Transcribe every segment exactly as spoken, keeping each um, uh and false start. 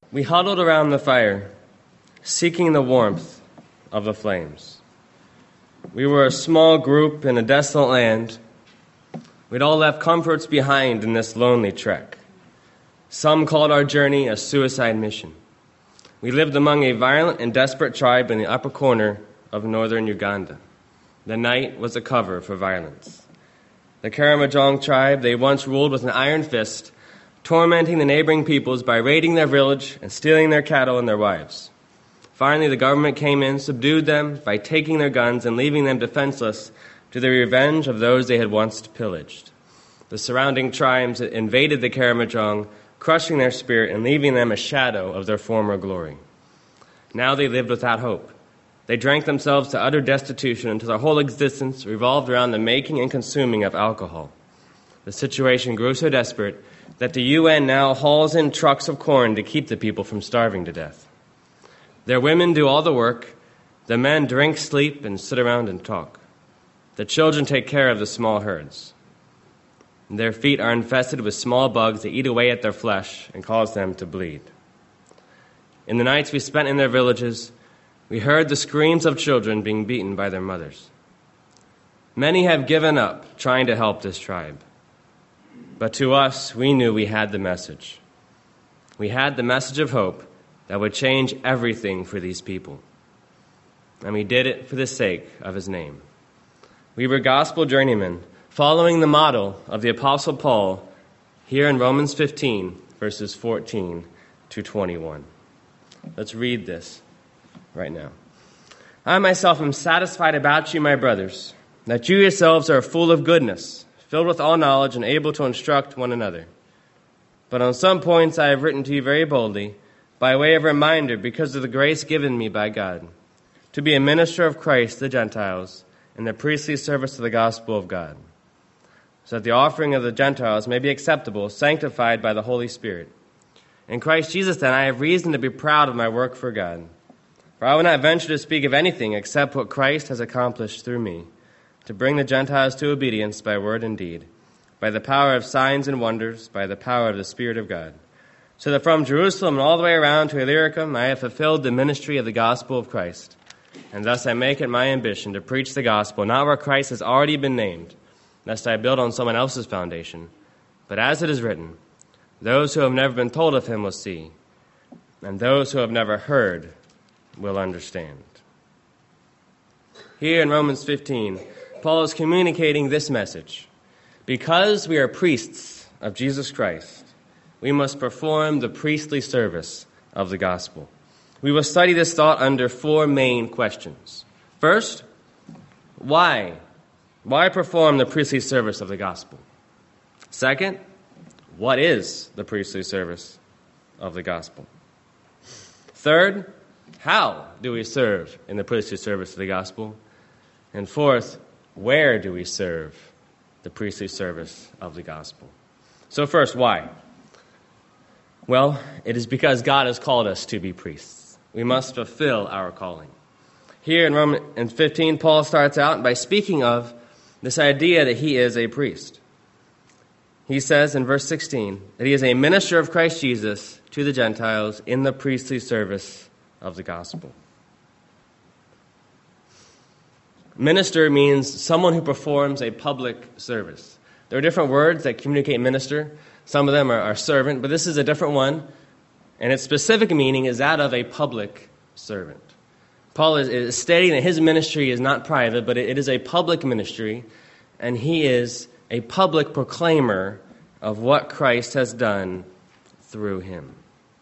We huddled around the fire, seeking the warmth of the flames. We were a small group in a desolate land. We'd all left comforts behind in this lonely trek. Some called our journey a suicide mission. We lived among a violent and desperate tribe in the upper corner of northern Uganda. The night was a cover for violence. The Karamojong tribe, they once ruled with an iron fist, tormenting the neighboring peoples by raiding their village and stealing their cattle and their wives. Finally, the government came in, subdued them by taking their guns and leaving them defenseless to the revenge of those they had once pillaged. The surrounding tribes invaded the Karamojong, crushing their spirit and leaving them a shadow of their former glory. Now they lived without hope. They drank themselves to utter destitution until their whole existence revolved around the making and consuming of alcohol. The situation grew so desperate that the U N now hauls in trucks of corn to keep the people from starving to death. Their women do all the work. The men drink, sleep, and sit around and talk. The children take care of the small herds. Their feet are infested with small bugs that eat away at their flesh and cause them to bleed. In the nights we spent in their villages, we heard the screams of children being beaten by their mothers. Many have given up trying to help this tribe. But to us, we knew we had the message. We had the message of hope that would change everything for these people. And we did it for the sake of his name. We were gospel journeymen, following the model of the Apostle Paul here in Romans fifteen, verses fourteen to twenty-one. Let's read this right now. I myself am satisfied about you, my brothers, that you yourselves are full of goodness, filled with all knowledge, and able to instruct one another. But on some points I have written to you very boldly, by way of reminder, because of the grace given me by God, to be a minister of Christ to the Gentiles, in the priestly service of the gospel of God, so that the offering of the Gentiles may be acceptable, sanctified by the Holy Spirit. In Christ Jesus, then, I have reason to be proud of my work for God. For I will not venture to speak of anything except what Christ has accomplished through me, to bring the Gentiles to obedience by word and deed, by the power of signs and wonders, by the power of the Spirit of God. So that from Jerusalem and all the way around to Illyricum, I have fulfilled the ministry of the gospel of Christ. And thus I make it my ambition to preach the gospel, not where Christ has already been named, lest I build on someone else's foundation. But as it is written, those who have never been told of him will see, and those who have never heard will understand. Here in Romans fifteen, Paul is communicating this message. Because we are priests of Jesus Christ, we must perform the priestly service of the gospel. We will study this thought under four main questions. First, why? Why perform the priestly service of the gospel? Second, what is the priestly service of the gospel? Third, how do we serve in the priestly service of the gospel? And fourth, where do we serve the priestly service of the gospel? So first, why? Well, it is because God has called us to be priests. We must fulfill our calling. Here in Romans fifteen, Paul starts out by speaking of this idea that he is a priest. He says in verse sixteen that he is a minister of Christ Jesus to the Gentiles in the priestly service of the gospel. Minister means someone who performs a public service. There are different words that communicate minister. Some of them are, are servant, but this is a different one. And its specific meaning is that of a public servant. Paul is, is stating that his ministry is not private, but it, it is a public ministry, and he is a public proclaimer of what Christ has done through him.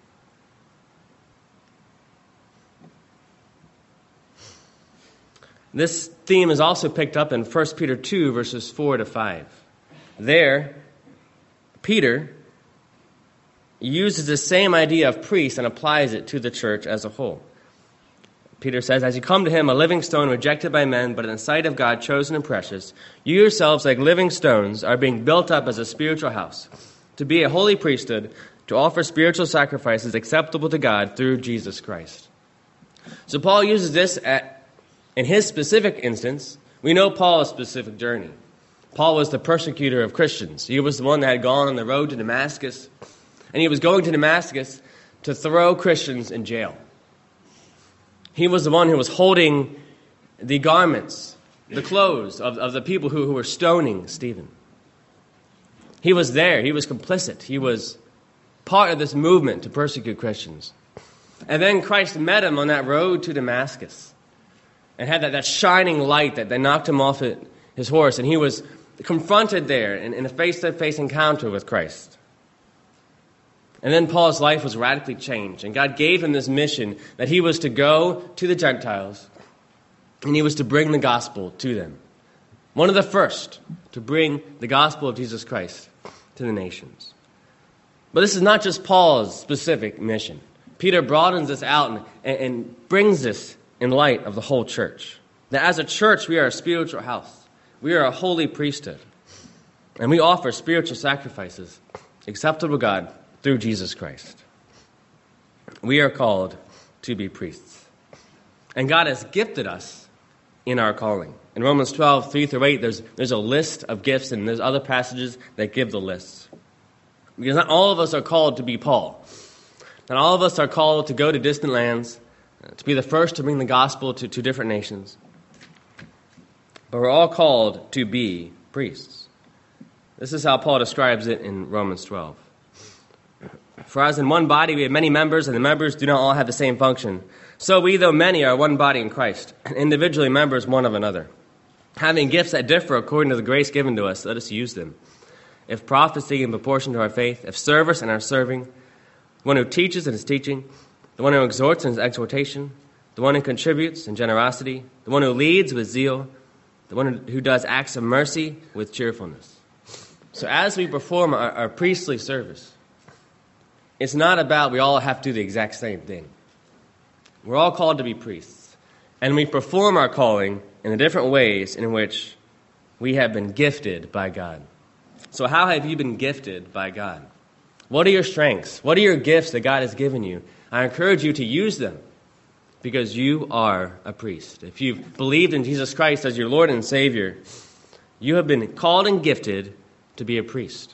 This theme is also picked up in First Peter two, verses four to five. There, Peter uses the same idea of priest and applies it to the church as a whole. Peter says, as you come to him, a living stone rejected by men, but in the sight of God chosen and precious, you yourselves, like living stones, are being built up as a spiritual house, to be a holy priesthood, to offer spiritual sacrifices acceptable to God through Jesus Christ. So Paul uses this at, in his specific instance. We know Paul's specific journey. Paul was the persecutor of Christians. He was the one that had gone on the road to Damascus, and he was going to Damascus to throw Christians in jail. He was the one who was holding the garments, the clothes of, of the people who, who were stoning Stephen. He was there. He was complicit. He was part of this movement to persecute Christians. And then Christ met him on that road to Damascus and had that, that shining light that, that knocked him off it, his horse. And he was confronted there in, in a face-to-face encounter with Christ. And then Paul's life was radically changed. And God gave him this mission that he was to go to the Gentiles and he was to bring the gospel to them. One of the first to bring the gospel of Jesus Christ to the nations. But this is not just Paul's specific mission. Peter broadens this out and, and, and brings this in light of the whole church. That as a church, we are a spiritual house. We are a holy priesthood. And we offer spiritual sacrifices acceptable to God through Jesus Christ. We are called to be priests. And God has gifted us in our calling. In Romans twelve, three through eight, there's, there's a list of gifts, and there's other passages that give the lists. Because not all of us are called to be Paul. Not all of us are called to go to distant lands, to be the first to bring the gospel to, to different nations. But we're all called to be priests. This is how Paul describes it in Romans twelve. For as in one body we have many members, and the members do not all have the same function. So we, though many, are one body in Christ, and individually members one of another. Having gifts that differ according to the grace given to us, let us use them. If prophecy in proportion to our faith, if service in our serving, the one who teaches in his teaching, the one who exhorts in his exhortation, the one who contributes in generosity, the one who leads with zeal, the one who does acts of mercy with cheerfulness. So as we perform our, our priestly service, it's not about we all have to do the exact same thing. We're all called to be priests, and we perform our calling in the different ways in which we have been gifted by God. So how have you been gifted by God? What are your strengths? What are your gifts that God has given you? I encourage you to use them because you are a priest. If you've believed in Jesus Christ as your Lord and Savior, you have been called and gifted to be a priest.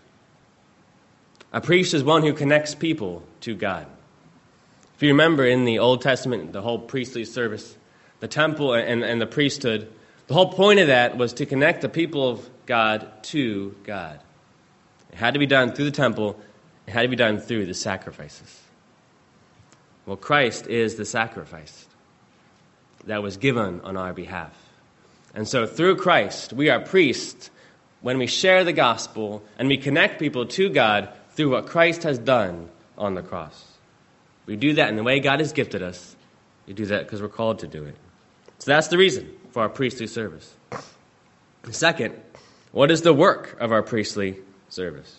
A priest is one who connects people to God. If you remember in the Old Testament, the whole priestly service, the temple and, and the priesthood, the whole point of that was to connect the people of God to God. It had to be done through the temple. It had to be done through the sacrifices. Well, Christ is the sacrifice that was given on our behalf. And so through Christ, we are priests when we share the gospel and we connect people to God through what Christ has done on the cross. We do that in the way God has gifted us. We do that because we're called to do it. So that's the reason for our priestly service. Second, what is the work of our priestly service?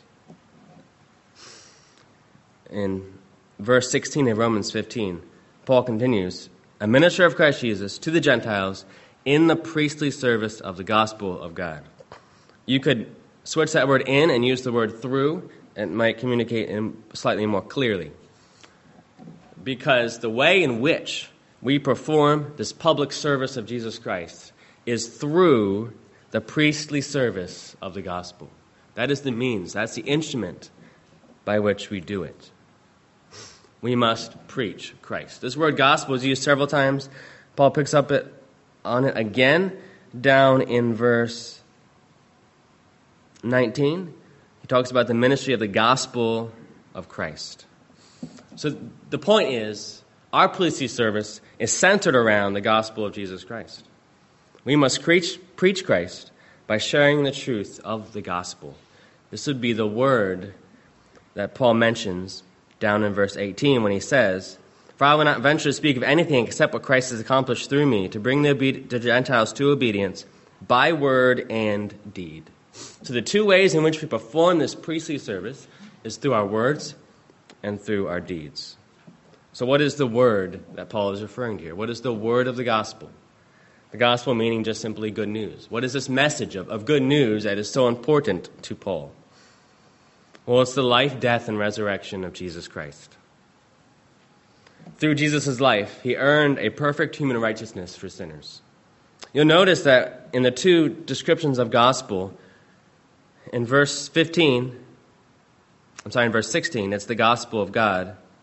In verse sixteen of Romans fifteen, Paul continues, a minister of Christ Jesus to the Gentiles in the priestly service of the gospel of God. You could switch that word in and use the word through. It might communicate in slightly more clearly. Because the way in which we perform this public service of Jesus Christ is through the priestly service of the gospel. That is the means. That's the instrument by which we do it. We must preach Christ. This word gospel is used several times. Paul picks up it on it again down in verse nineteen. He talks about the ministry of the gospel of Christ. So the point is, our priestly service is centered around the gospel of Jesus Christ. We must preach, preach Christ by sharing the truth of the gospel. This would be the word that Paul mentions down in verse eighteen when he says, for I will not venture to speak of anything except what Christ has accomplished through me to bring the, obe- the Gentiles to obedience by word and deed. So the two ways in which we perform this priestly service is through our words and through our deeds. So what is the word that Paul is referring to here? What is the word of the gospel? The gospel meaning just simply good news. What is this message of, of good news that is so important to Paul? Well, it's the life, death, and resurrection of Jesus Christ. Through Jesus' life, he earned a perfect human righteousness for sinners. You'll notice that in the two descriptions of gospel, in verse fifteen, I'm sorry, in verse sixteen, it's the gospel of God.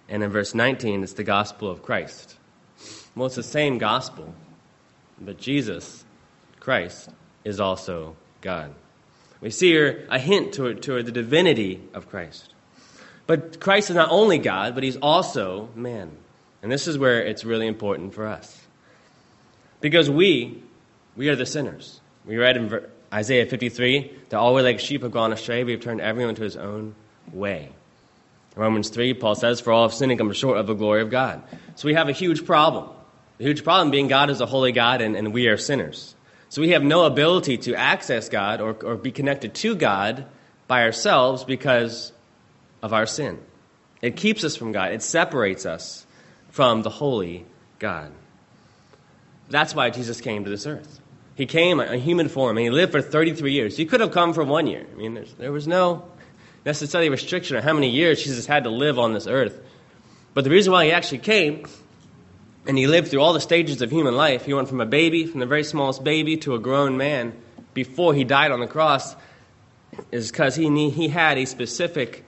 And in verse nineteen, it's the gospel of Christ. Well, it's the same gospel, but Jesus, Christ, is also God. We see here a hint toward, toward the divinity of Christ. But Christ is not only God, but he's also man. And this is where it's really important for us. Because we, we are the sinners. We read in Isaiah fifty-three that all we like sheep have gone astray. We have turned everyone to his own way. In Romans three, Paul says, for all have sinned and come short of the glory of God. So we have a huge problem. The huge problem being God is a holy God and, and we are sinners. So we have no ability to access God or, or be connected to God by ourselves because of our sin. It keeps us from God. It separates us from the holy God. That's why Jesus came to this earth. He came in human form, and he lived for thirty-three years. He could have come for one year. I mean, there was no necessarily restriction on how many years Jesus had to live on this earth. But the reason why he actually came, and he lived through all the stages of human life, he went from a baby, from the very smallest baby, to a grown man before he died on the cross, is because he, he had a specific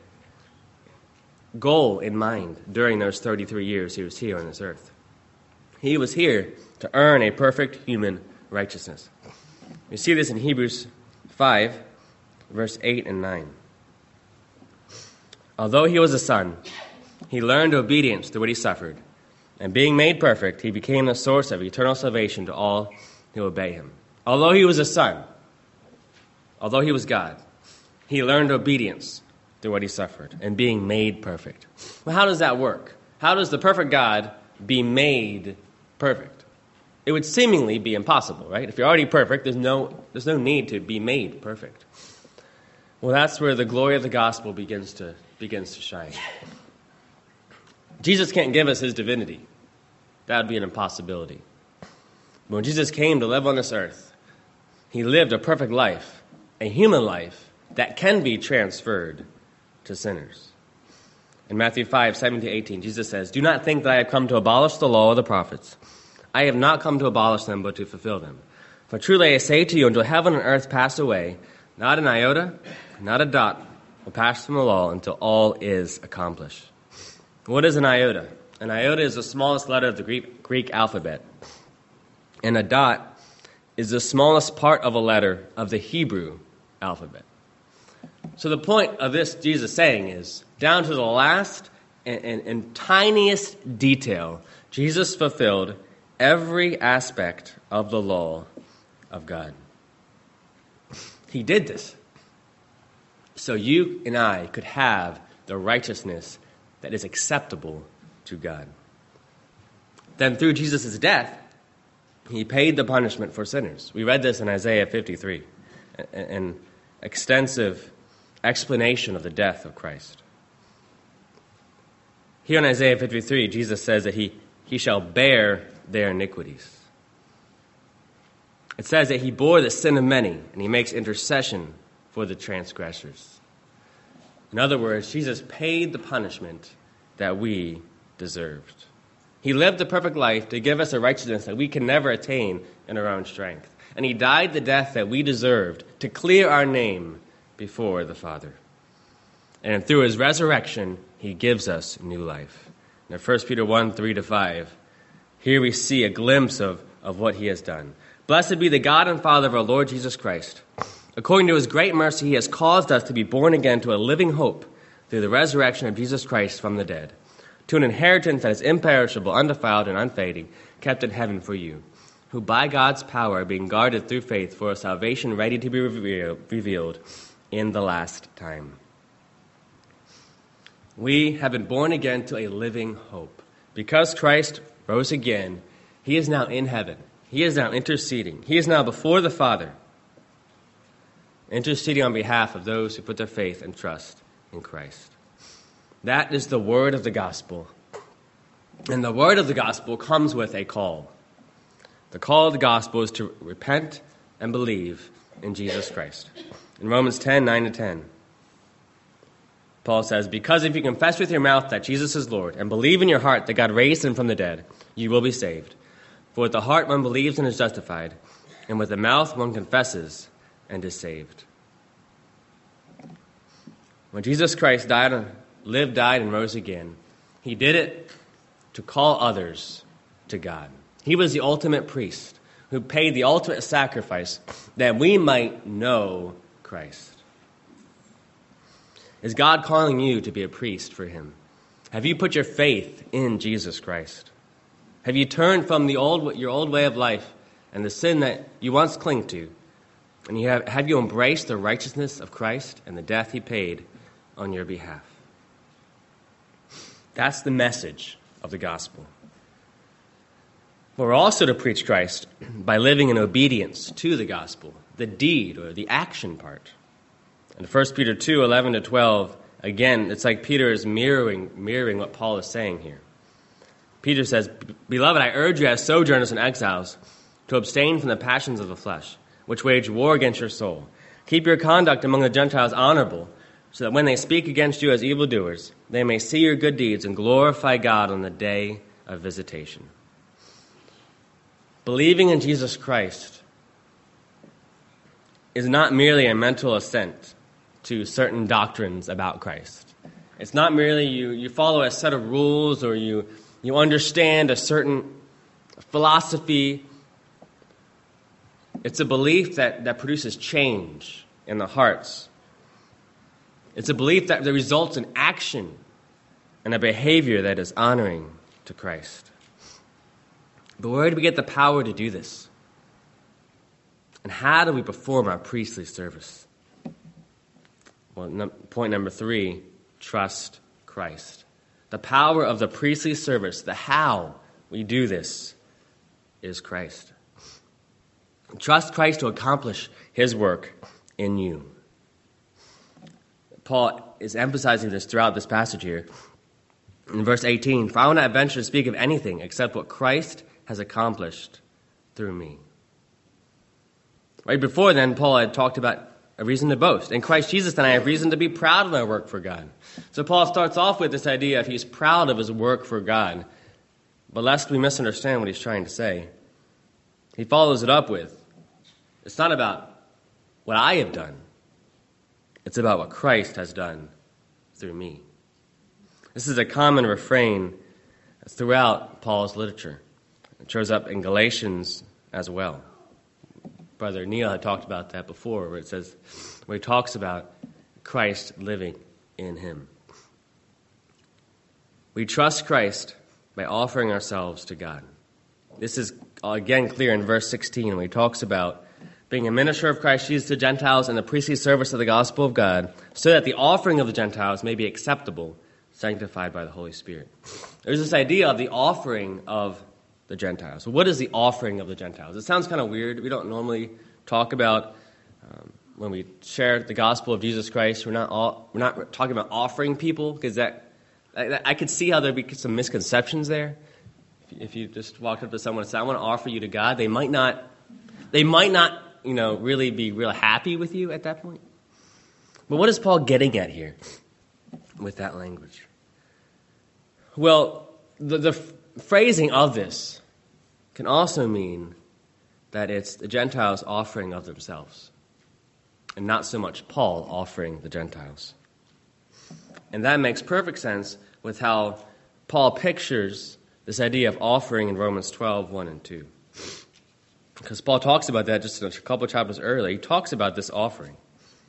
goal in mind during those thirty-three years he was here on this earth. He was here to earn a perfect human righteousness. We see this in Hebrews five, verse eight and nine. Although he was a son, he learned obedience through what he suffered, and being made perfect, he became the source of eternal salvation to all who obey him. Although he was a son, although he was God, he learned obedience through what he suffered, and being made perfect. Well, how does that work? How does the perfect God be made perfect? It would seemingly be impossible, right? If you're already perfect, there's no, there's no need to be made perfect. Well, that's where the glory of the gospel begins to, begins to shine. Jesus can't give us his divinity. That would be an impossibility. But when Jesus came to live on this earth, he lived a perfect life, a human life that can be transferred to sinners. In Matthew five, seventeen to eighteen, Jesus says, do not think that I have come to abolish the law or the prophets. I have not come to abolish them, but to fulfill them. For truly I say to you, until heaven and earth pass away, not an iota, not a dot will pass from the law until all is accomplished. What is an iota? An iota is the smallest letter of the Greek, Greek alphabet. And a dot is the smallest part of a letter of the Hebrew alphabet. So the point of this Jesus saying is, down to the last and, and, and tiniest detail, Jesus fulfilled every aspect of the law of God. He did this so you and I could have the righteousness that is acceptable to God. Then through Jesus' death, he paid the punishment for sinners. We read this in Isaiah fifty-three, an extensive explanation of the death of Christ. Here in Isaiah fifty-three, Jesus says that he, he shall bear their iniquities. It says that he bore the sin of many, and he makes intercession for the transgressors. In other words, Jesus paid the punishment that we deserved. He lived the perfect life to give us a righteousness that we can never attain in our own strength. And he died the death that we deserved to clear our name before the Father. And through his resurrection, he gives us new life. In First Peter one, three to five, here we see a glimpse of, of what he has done. Blessed be the God and Father of our Lord Jesus Christ. According to his great mercy, he has caused us to be born again to a living hope through the resurrection of Jesus Christ from the dead, to an inheritance that is imperishable, undefiled, and unfading, kept in heaven for you, who by God's power are being guarded through faith for a salvation ready to be revealed in the last time. We have been born again to a living hope. Because Christ rose again, he is now in heaven. He is now interceding. He is now before the Father, interceding on behalf of those who put their faith and trust in Christ. That is the word of the gospel. And the word of the gospel comes with a call. The call of the gospel is to repent and believe in Jesus Christ. In Romans ten, nine to ten, Paul says, because if you confess with your mouth that Jesus is Lord and believe in your heart that God raised him from the dead, you will be saved. For with the heart one believes and is justified, and with the mouth one confesses and is saved. When Jesus Christ died, lived, died, and rose again, He did it to call others to God. He was the ultimate priest who paid the ultimate sacrifice that we might know Christ. Is God calling you to be a priest for him? Have you put your faith in Jesus Christ? Have you turned from the old, your old way of life and the sin that you once clung to? And you have, have you embraced the righteousness of Christ and the death he paid on your behalf? That's the message of the gospel. But we're also to preach Christ by living in obedience to the gospel, the deed or the action part. In First Peter two, eleven to twelve, again, it's like Peter is mirroring, mirroring what Paul is saying here. Peter says, "Beloved, I urge you as sojourners and exiles to abstain from the passions of the flesh, which wage war against your soul. Keep your conduct among the Gentiles honorable, so that when they speak against you as evildoers, they may see your good deeds and glorify God on the day of visitation." Believing in Jesus Christ is not merely a mental assent to certain doctrines about Christ. It's not merely you, you follow a set of rules or you, you understand a certain philosophy. It's a belief that, that produces change in the hearts. It's a belief that, that results in action and a behavior that is honoring to Christ. But where do we get the power to do this? And how do we perform our priestly service? Well, no, point number three, trust Christ. The power of the priestly service, the how we do this, is Christ. Trust Christ to accomplish his work in you. Paul is emphasizing this throughout this passage here. In verse eighteen, "For I will not venture to speak of anything except what Christ has accomplished through me." Right before then, Paul had talked about a reason to boast. In Christ Jesus, then I have reason to be proud of my work for God. So Paul starts off with this idea of he's proud of his work for God. But lest we misunderstand what he's trying to say, he follows it up with, it's not about what I have done. It's about what Christ has done through me. This is a common refrain throughout Paul's literature. It shows up in Galatians as well. Brother Neil had talked about that before, where it says, where he talks about Christ living in him. We trust Christ by offering ourselves to God. This is again clear in verse sixteen, where he talks about being a minister of Christ Jesus to Gentiles in the priestly service of the gospel of God, so that the offering of the Gentiles may be acceptable, sanctified by the Holy Spirit. There's this idea of the offering of the Gentiles. What is the offering of the Gentiles? It sounds kind of weird. We don't normally talk about, um, when we share the gospel of Jesus Christ, we're not all, we're not talking about offering people, because that, I, I could see how there'd be some misconceptions there. If, if you just walked up to someone and said, "I want to offer you to God," they might not, they might not, you know, really be real happy with you at that point. But what is Paul getting at here with that language? Well, the, the phrasing of this can also mean that it's the Gentiles offering of themselves, and not so much Paul offering the Gentiles. And that makes perfect sense with how Paul pictures this idea of offering in Romans twelve, one and two. Because Paul talks about that just a couple chapters earlier. He talks about this offering.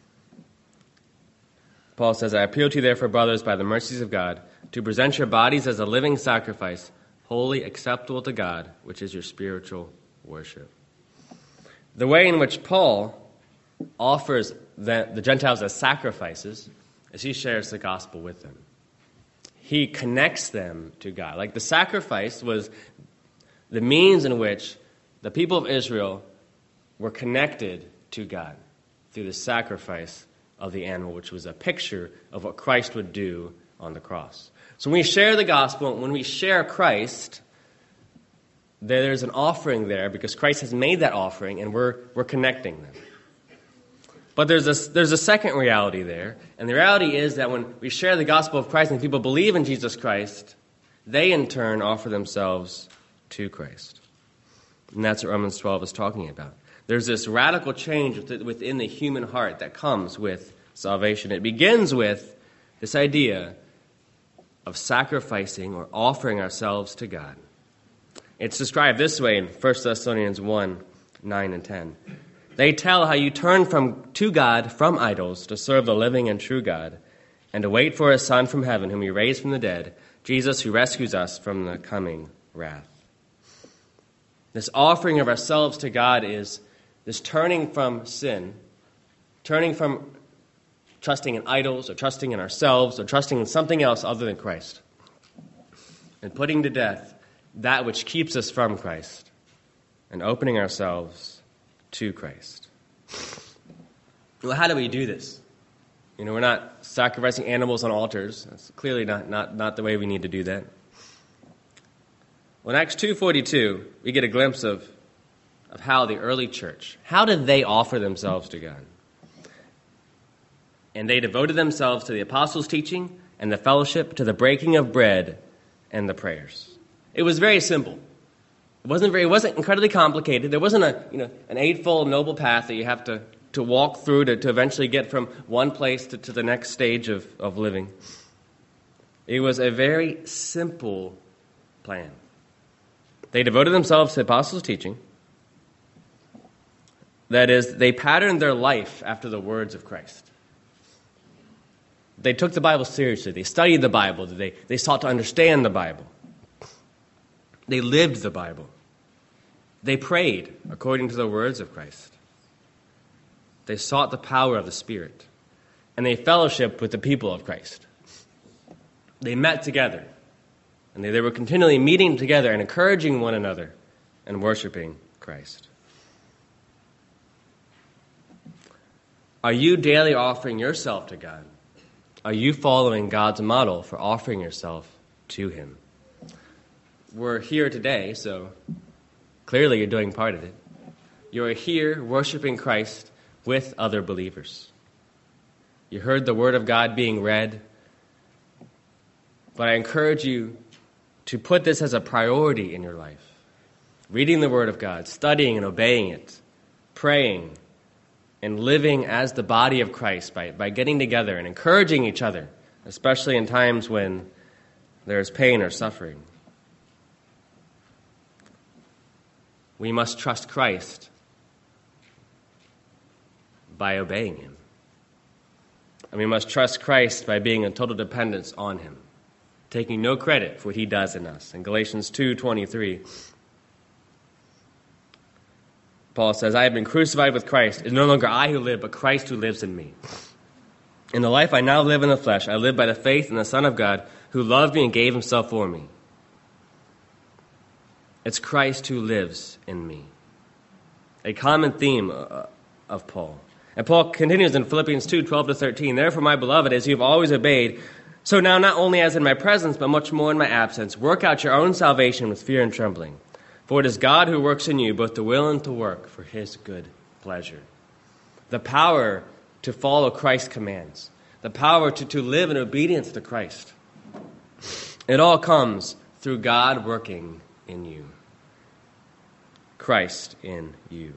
Paul says, "I appeal to you therefore, brothers, by the mercies of God, to present your bodies as a living sacrifice, holy, acceptable to God, which is your spiritual worship." The way in which Paul offers the, the Gentiles as sacrifices is he shares the gospel with them. He connects them to God. Like the sacrifice was the means in which the people of Israel were connected to God through the sacrifice of the animal, which was a picture of what Christ would do on the cross. So when we share the gospel, when we share Christ, there's an offering there because Christ has made that offering, and we're we're connecting them. But there's a, there's a second reality there, and the reality is that when we share the gospel of Christ and people believe in Jesus Christ, they in turn offer themselves to Christ. And that's what Romans twelve is talking about. There's this radical change within the human heart that comes with salvation. It begins with this idea of sacrificing or offering ourselves to God. It's described this way in First Thessalonians one, nine and ten. They tell how you turn from to God from idols to serve the living and true God, and to wait for his Son from heaven, whom he raised from the dead, Jesus, who rescues us from the coming wrath. This offering of ourselves to God is this turning from sin, turning from trusting in idols or trusting in ourselves or trusting in something else other than Christ, and putting to death that which keeps us from Christ and opening ourselves to Christ. Well, how do we do this? You know, we're not sacrificing animals on altars. That's clearly not, not, not the way we need to do that. Well, in Acts two forty-two, we get a glimpse of, of how the early church, how did they offer themselves to God? And they devoted themselves to the apostles' teaching and the fellowship, to the breaking of bread and the prayers. It was very simple. It wasn't very, it wasn't incredibly complicated. There wasn't a, you know, an eightfold noble path that you have to, to walk through to, to eventually get from one place to, to the next stage of, of living. It was a very simple plan. They devoted themselves to the apostles' teaching. That is, they patterned their life after the words of Christ. They took the Bible seriously. They studied the Bible. They, they sought to understand the Bible. They lived the Bible. They prayed according to the words of Christ. They sought the power of the Spirit. And they fellowshiped with the people of Christ. They met together. And they, they were continually meeting together and encouraging one another and worshiping Christ. Are you daily offering yourself to God? Are you following God's model for offering yourself to him? We're here today, so clearly you're doing part of it. You're here worshiping Christ with other believers. You heard the Word of God being read, but I encourage you to put this as a priority in your life. Reading the Word of God, studying and obeying it, praying, and living as the body of Christ by, by getting together and encouraging each other, especially in times when there's pain or suffering. We must trust Christ by obeying him. And we must trust Christ by being in total dependence on him, taking no credit for what he does in us. In Galatians two twenty-three, Paul says, I have been crucified with Christ. It is no longer I who live, but Christ who lives in me. In the life I now live in the flesh, I live by the faith in the Son of God, who loved me and gave himself for me. It's Christ who lives in me. A common theme of Paul. And Paul continues in Philippians two twelve to thirteen, Therefore, my beloved, as you have always obeyed, so now not only as in my presence, but much more in my absence, work out your own salvation with fear and trembling. For it is God who works in you both to will and to work for his good pleasure. The power to follow Christ's commands. The power to, to live in obedience to Christ. It all comes through God working in you. Christ in you.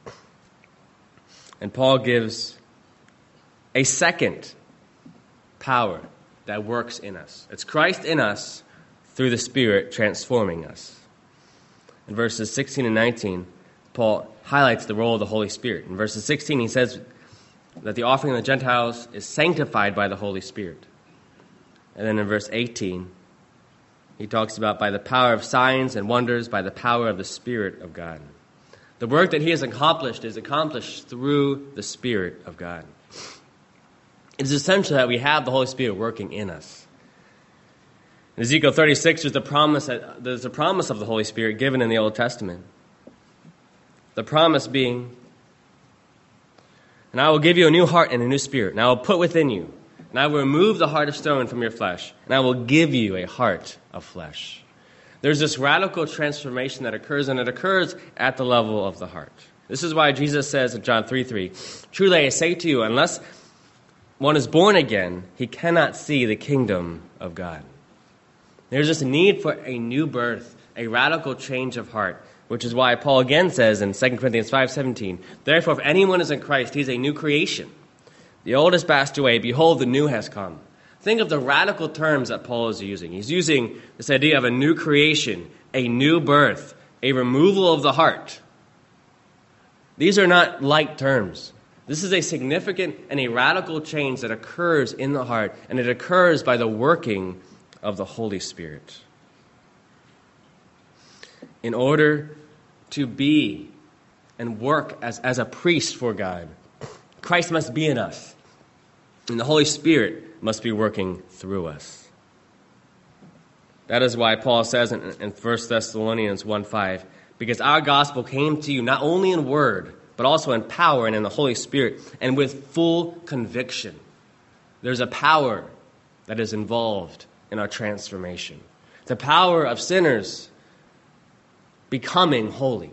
And Paul gives a second power that works in us. It's Christ in us through the Spirit transforming us. In verses sixteen and nineteen, Paul highlights the role of the Holy Spirit. In verses sixteen, he says that the offering of the Gentiles is sanctified by the Holy Spirit. And then in verse eighteen, he talks about by the power of signs and wonders, by the power of the Spirit of God. The work that he has accomplished is accomplished through the Spirit of God. It is essential that we have the Holy Spirit working in us. In Ezekiel thirty-six, there's the promise that, there's a promise of the Holy Spirit given in the Old Testament. The promise being, and I will give you a new heart and a new spirit, and I will put within you, and I will remove the heart of stone from your flesh, and I will give you a heart of flesh. There's this radical transformation that occurs, and it occurs at the level of the heart. This is why Jesus says in John three three, Truly I say to you, unless one is born again, he cannot see the kingdom of God. There's this need for a new birth, a radical change of heart, which is why Paul again says in Second Corinthians five seventeen, Therefore, if anyone is in Christ, he's a new creation. The old has passed away. Behold, the new has come. Think of the radical terms that Paul is using. He's using this idea of a new creation, a new birth, a removal of the heart. These are not light terms. This is a significant and a radical change that occurs in the heart, and it occurs by the working of the Holy Spirit. In order to be and work as, as a priest for God, Christ must be in us, and the Holy Spirit must be working through us. That is why Paul says in, in First Thessalonians one five, because our gospel came to you not only in word, but also in power and in the Holy Spirit, and with full conviction. There's a power that is involved in our transformation. The power of sinners becoming holy.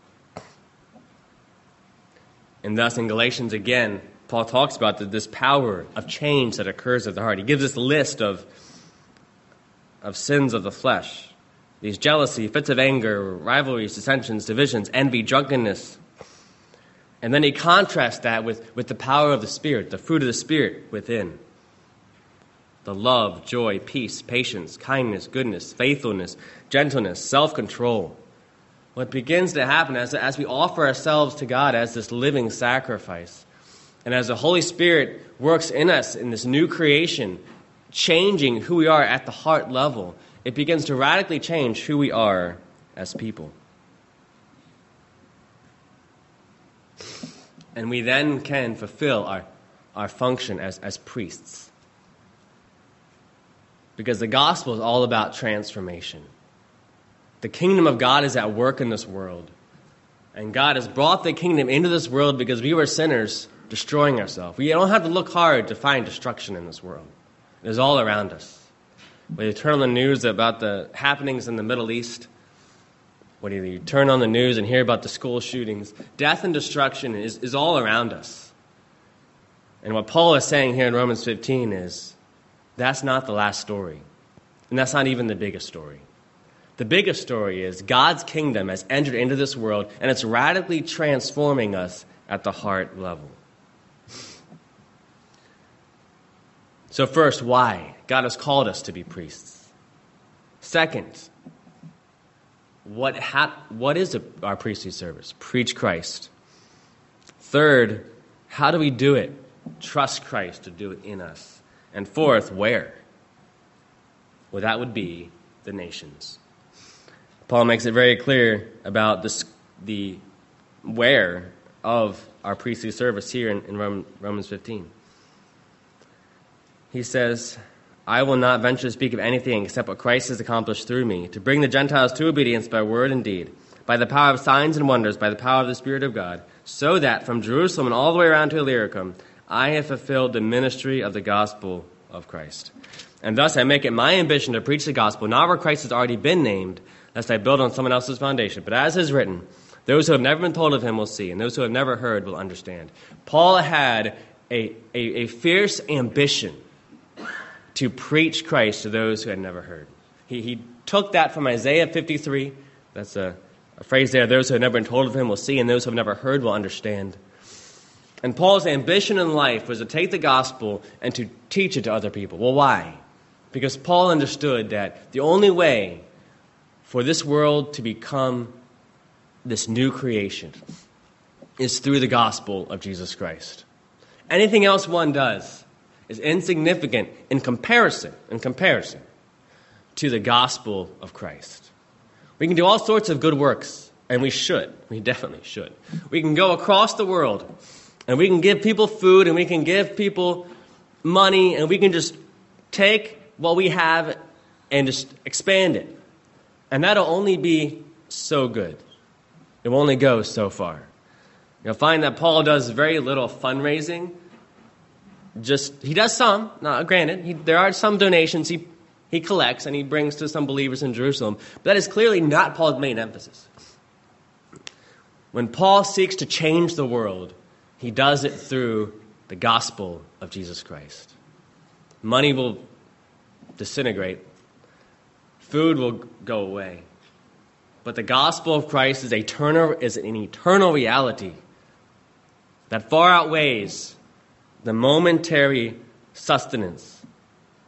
And thus in Galatians again, Paul talks about the, this power of change that occurs at the heart. He gives us a list of, of sins of the flesh. These jealousy, fits of anger, rivalries, dissensions, divisions, envy, drunkenness. And then he contrasts that with, with the power of the Spirit, the fruit of the Spirit within. The love, joy, peace, patience, kindness, goodness, faithfulness, gentleness, self-control. What begins to happen as, as we offer ourselves to God as this living sacrifice, and as the Holy Spirit works in us in this new creation, changing who we are at the heart level, it begins to radically change who we are as people. And we then can fulfill our, our function as, as priests. Because the gospel is all about transformation. The kingdom of God is at work in this world. And God has brought the kingdom into this world because we were sinners destroying ourselves. We don't have to look hard to find destruction in this world. It is all around us. When you turn on the news about the happenings in the Middle East, when you turn on the news and hear about the school shootings, death and destruction is, is all around us. And what Paul is saying here in Romans fifteen is, that's not the last story. And that's not even the biggest story. The biggest story is God's kingdom has entered into this world, and it's radically transforming us at the heart level. So first, why? God has called us to be priests. Second, what, ha- what is a, our priestly service? Preach Christ. Third, how do we do it? Trust Christ to do it in us. And fourth, where? Well, that would be the nations. Paul makes it very clear about this, the where of our priestly service here in, in Romans fifteen. He says, I will not venture to speak of anything except what Christ has accomplished through me, to bring the Gentiles to obedience by word and deed, by the power of signs and wonders, by the power of the Spirit of God, so that from Jerusalem and all the way around to Illyricum, I have fulfilled the ministry of the gospel of Christ. And thus I make it my ambition to preach the gospel, not where Christ has already been named, lest I build on someone else's foundation. But as is written, those who have never been told of him will see, and those who have never heard will understand. Paul had a, a, a fierce ambition to preach Christ to those who had never heard. He, he took that from Isaiah fifty-three. That's a, a phrase there. Those who have never been told of him will see, and those who have never heard will understand. And Paul's ambition in life was to take the gospel and to teach it to other people. Well, why? Because Paul understood that the only way for this world to become this new creation is through the gospel of Jesus Christ. Anything else one does is insignificant in comparison, in comparison to the gospel of Christ. We can do all sorts of good works, and we should. We definitely should. We can go across the world, and we can give people food, and we can give people money, and we can just take what we have and just expand it. And that'll only be so good. It will only go so far. You'll find that Paul does very little fundraising. Just he does some. Now, granted, he, there are some donations he he collects and he brings to some believers in Jerusalem. But that is clearly not Paul's main emphasis. When Paul seeks to change the world, he does it through the gospel of Jesus Christ. Money will disintegrate. Food will go away. But the gospel of Christ is, eternal, is an eternal reality that far outweighs the momentary sustenance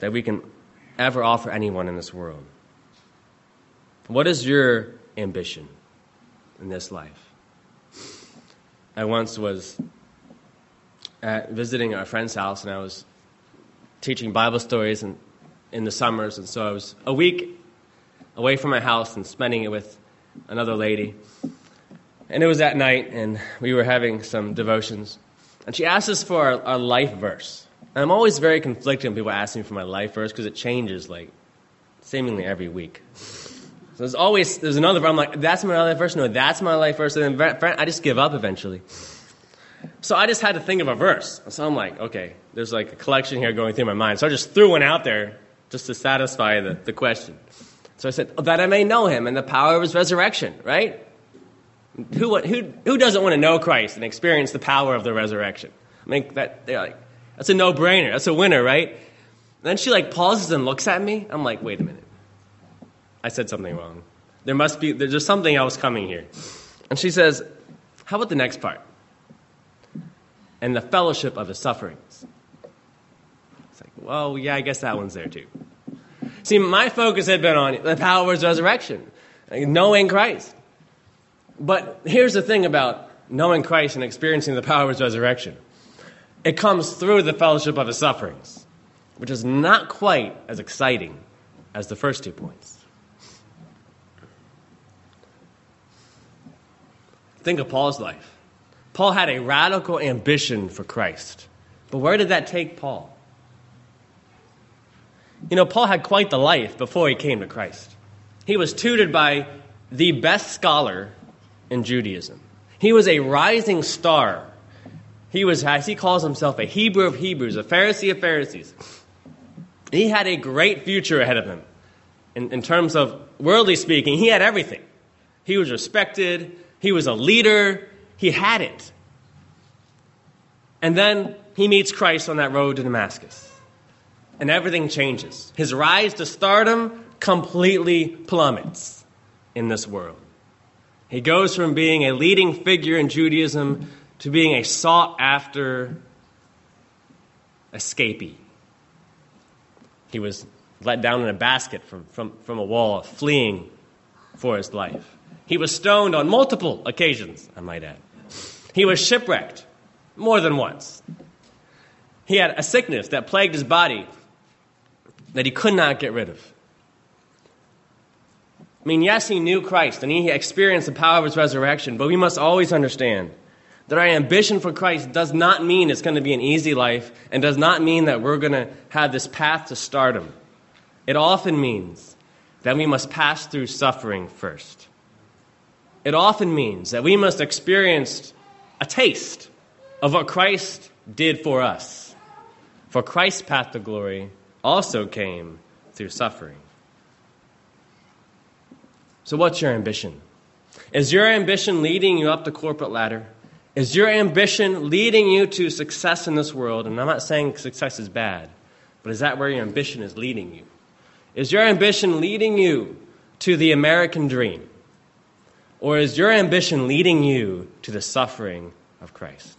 that we can ever offer anyone in this world. What is your ambition in this life? I once was at visiting a friend's house, and I was teaching Bible stories in, in the summers, and so I was a week away from my house and spending it with another lady. And it was at night, and we were having some devotions. And she asked us for our, our life verse. And I'm always very conflicted when people ask me for my life verse because it changes, like, seemingly every week. So there's always, there's another, I'm like, that's my life verse? No, that's my life verse. And then I just give up eventually. So I just had to think of a verse. So I'm like, okay, there's like a collection here going through my mind. So I just threw one out there just to satisfy the, the question. So I said, oh, that I may know him and the power of his resurrection, right? Who, who, who doesn't want to know Christ and experience the power of the resurrection? I mean, that, they're like, that's a no-brainer. That's a winner, right? And then she like pauses and looks at me. I'm like, wait a minute. I said something wrong. There must be, there's something else coming here. And she says, how about the next part? And the fellowship of his sufferings. It's like, well, yeah, I guess that one's there too. See, my focus had been on the power of his resurrection, knowing Christ. But here's the thing about knowing Christ and experiencing the power of his resurrection. It comes through the fellowship of his sufferings, which is not quite as exciting as the first two points. Think of Paul's life. Paul had a radical ambition for Christ. But where did that take Paul? You know, Paul had quite the life before he came to Christ. He was tutored by the best scholar in Judaism. He was a rising star. He was, as he calls himself, a Hebrew of Hebrews, a Pharisee of Pharisees. He had a great future ahead of him. In, in terms of worldly speaking, he had everything. He was respected. He was a leader. He had it. And then he meets Christ on that road to Damascus. And everything changes. His rise to stardom completely plummets in this world. He goes from being a leading figure in Judaism to being a sought-after escapee. He was let down in a basket from, from, from a wall, fleeing for his life. He was stoned on multiple occasions, I might add. He was shipwrecked more than once. He had a sickness that plagued his body that he could not get rid of. I mean, yes, he knew Christ and he experienced the power of his resurrection, but we must always understand that our ambition for Christ does not mean it's going to be an easy life and does not mean that we're going to have this path to stardom. It often means that we must pass through suffering first. It often means that we must experience a taste of what Christ did for us. For Christ's path to glory also came through suffering. So what's your ambition? Is your ambition leading you up the corporate ladder? Is your ambition leading you to success in this world? And I'm not saying success is bad, but is that where your ambition is leading you? Is your ambition leading you to the American dream? Or is your ambition leading you to the suffering of Christ?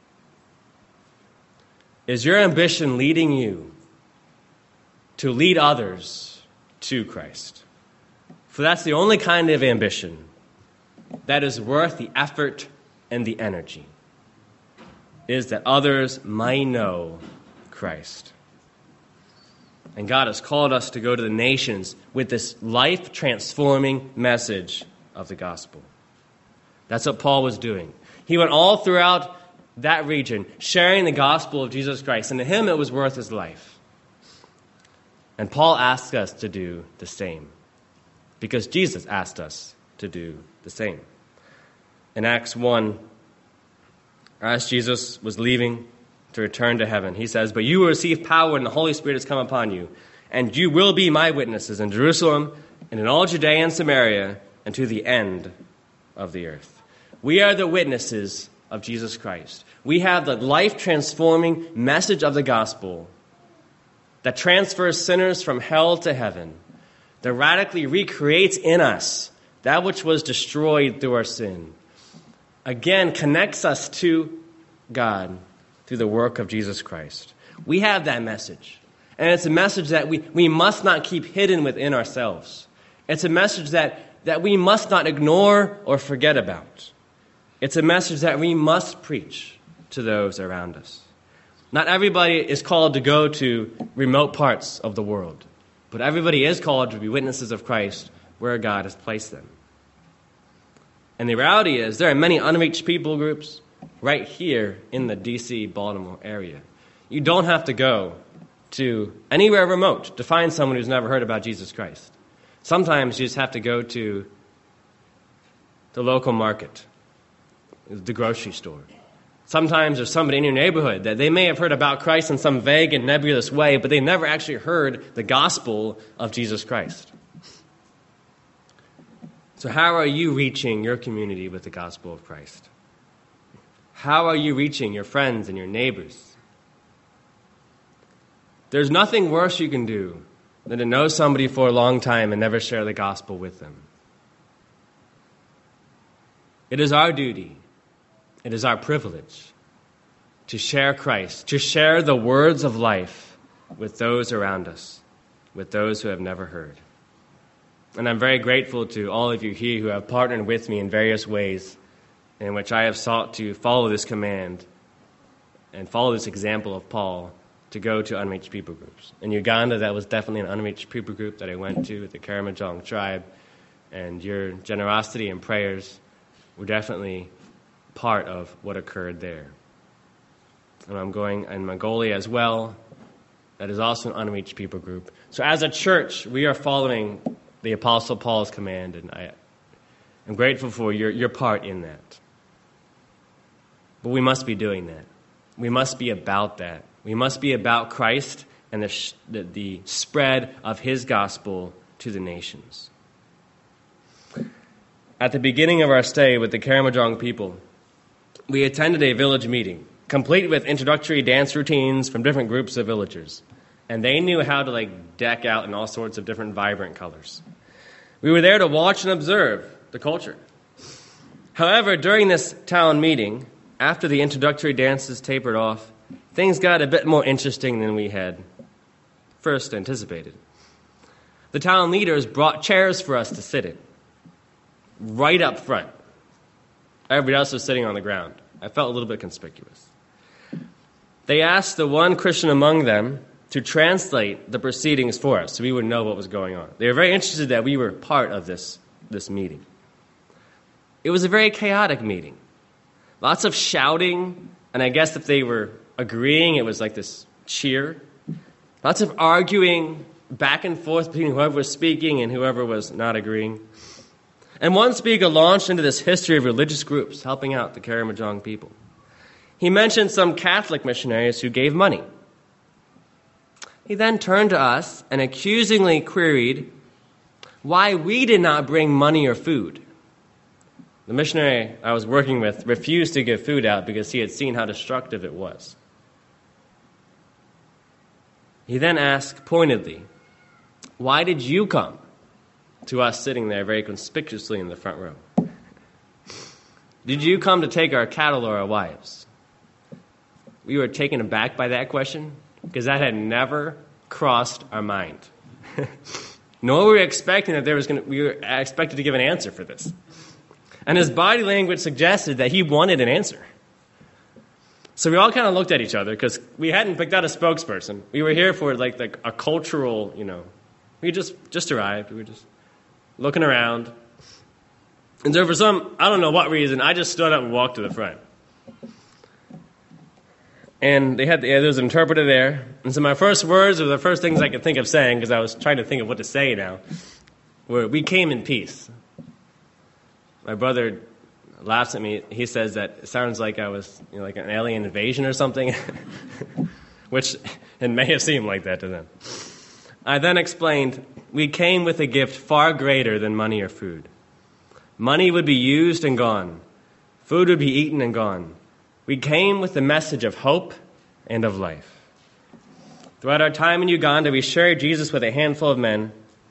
Is your ambition leading you to lead others to Christ? For that's the only kind of ambition that is worth the effort and the energy, is that others might know Christ. And God has called us to go to the nations with this life-transforming message of the gospel. That's what Paul was doing. He went all throughout that region, sharing the gospel of Jesus Christ. And to him, it was worth his life. And Paul asked us to do the same, because Jesus asked us to do the same. In Acts one, as Jesus was leaving to return to heaven, he says, "But you will receive power when the Holy Spirit has come upon you, and you will be my witnesses in Jerusalem and in all Judea and Samaria and to the end of the earth." We are the witnesses of Jesus Christ. We have the life-transforming message of the gospel that transfers sinners from hell to heaven, that radically recreates in us that which was destroyed through our sin, again connects us to God through the work of Jesus Christ. We have that message. And it's a message that we, we must not keep hidden within ourselves. It's a message that, that we must not ignore or forget about. It's a message that we must preach to those around us. Not everybody is called to go to remote parts of the world, but everybody is called to be witnesses of Christ where God has placed them. And the reality is there are many unreached people groups right here in the D C Baltimore area. You don't have to go to anywhere remote to find someone who's never heard about Jesus Christ. Sometimes you just have to go to the local market, the grocery store. Sometimes there's somebody in your neighborhood that they may have heard about Christ in some vague and nebulous way, but they never actually heard the gospel of Jesus Christ. So how are you reaching your community with the gospel of Christ? How are you reaching your friends and your neighbors? There's nothing worse you can do than to know somebody for a long time and never share the gospel with them. It is our duty, it is our privilege to share Christ, to share the words of life with those around us, with those who have never heard. And I'm very grateful to all of you here who have partnered with me in various ways in which I have sought to follow this command and follow this example of Paul to go to unreached people groups. In Uganda, that was definitely an unreached people group that I went to with the Karamojong tribe, and your generosity and prayers were definitely part of what occurred there. And I'm going in Mongolia as well. That is also an unreached people group. So as a church, we are following the Apostle Paul's command, and I am grateful for your, your part in that. But we must be doing that. We must be about that. We must be about Christ and the, sh- the, the spread of his gospel to the nations. At the beginning of our stay with the Karamojong people, we attended a village meeting, complete with introductory dance routines from different groups of villagers. And they knew how to like deck out in all sorts of different vibrant colors. We were there to watch and observe the culture. However, during this town meeting, after the introductory dances tapered off, things got a bit more interesting than we had first anticipated. The town leaders brought chairs for us to sit in, right up front. Everybody else was sitting on the ground. I felt a little bit conspicuous. They asked the one Christian among them to translate the proceedings for us so we would know what was going on. They were very interested that we were part of this, this meeting. It was a very chaotic meeting. Lots of shouting, and I guess if they were agreeing, it was like this cheer. Lots of arguing back and forth between whoever was speaking and whoever was not agreeing. And one speaker launched into this history of religious groups helping out the Karamojong people. He mentioned some Catholic missionaries who gave money. He then turned to us and accusingly queried why we did not bring money or food. The missionary I was working with refused to give food out because he had seen how destructive it was. He then asked pointedly, why did you come? To us sitting there very conspicuously in the front row. Did you come to take our cattle or our wives? We were taken aback by that question because that had never crossed our mind. Nor were we expecting that there was going to, we were expected to give an answer for this. And his body language suggested that he wanted an answer. So we all kind of looked at each other because we hadn't picked out a spokesperson. We were here for like, like a cultural, you know, we just, just arrived. We were just looking around. And so for some, I don't know what reason, I just stood up and walked to the front. And they had the, yeah, there was an interpreter there. And so my first words were the first things I could think of saying, because I was trying to think of what to say now, were, we came in peace. My brother laughs at me. He says that it sounds like I was, you know, like an alien invasion or something, which it may have seemed like that to them. I then explained, we came with a gift far greater than money or food. Money would be used and gone. Food would be eaten and gone. We came with the message of hope and of life. Throughout our time in Uganda, we shared Jesus with a handful of men,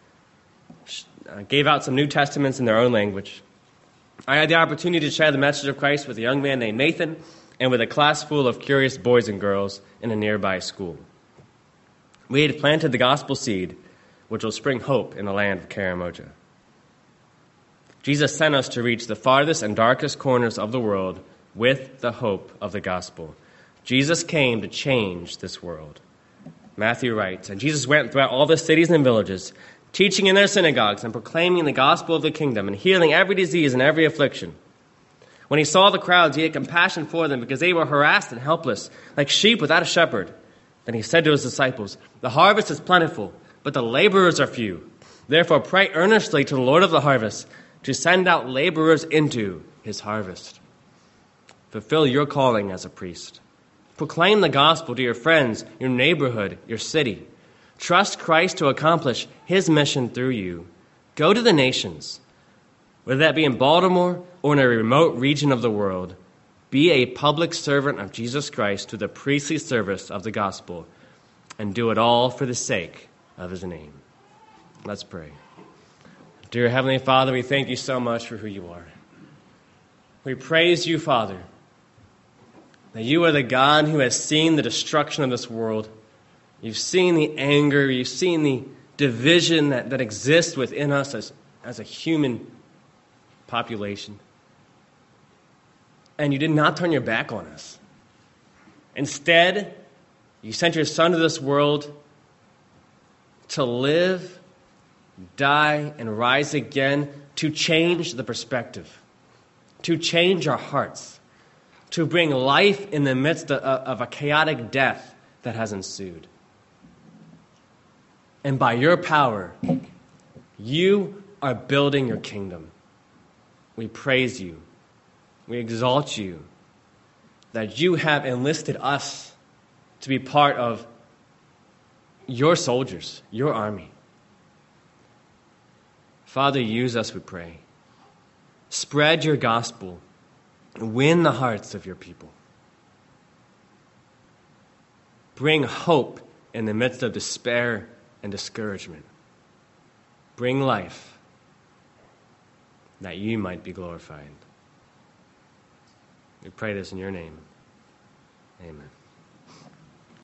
gave out some New Testaments in their own language. I had the opportunity to share the message of Christ with a young man named Nathan and with a class full of curious boys and girls in a nearby school. We had planted the gospel seed, which will spring hope in the land of Karamoja. Jesus sent us to reach the farthest and darkest corners of the world with the hope of the gospel. Jesus came to change this world. Matthew writes, and Jesus went throughout all the cities and villages, teaching in their synagogues and proclaiming the gospel of the kingdom and healing every disease and every affliction. When he saw the crowds, he had compassion for them because they were harassed and helpless, like sheep without a shepherd. Then he said to his disciples, the harvest is plentiful, but the laborers are few. Therefore pray earnestly to the Lord of the harvest to send out laborers into his harvest. Fulfill your calling as a priest. Proclaim the gospel to your friends, your neighborhood, your city. Trust Christ to accomplish his mission through you. Go to the nations, whether that be in Baltimore or in a remote region of the world. Be a public servant of Jesus Christ to the priestly service of the gospel, and do it all for the sake of his name. Let's pray. Dear Heavenly Father, we thank you so much for who you are. We praise you, Father, that you are the God who has seen the destruction of this world. You've seen the anger, you've seen the division that, that exists within us as, as a human population. And you did not turn your back on us. Instead, you sent your Son to this world to live, die, and rise again to change the perspective, to change our hearts, to bring life in the midst of, of a chaotic death that has ensued. And by your power, you are building your kingdom. We praise you. We exalt you that you have enlisted us to be part of your soldiers, your army. Father, use us, we pray. Spread your gospel. Win the hearts of your people. Bring hope in the midst of despair and discouragement. Bring life that you might be glorified. We pray this in your name. Amen.